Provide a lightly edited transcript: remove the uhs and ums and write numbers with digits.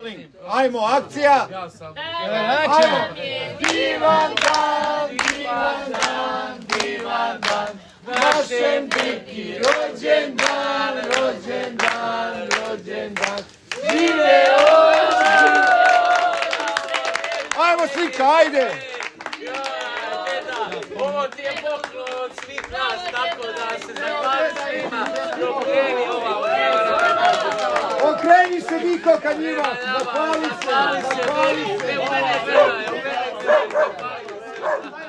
Ajmo, akcija! Ajmo! Divan dan, divan dan, divan dan, našem Diki rođendan, rođendan, rođendan, živeo! Ajmo slika, ajde! Ovo ti je poklon od svih nas, tako da se zahvali svima. Okreni Okreni se Niko ka njima, zahvali se, zahvali se.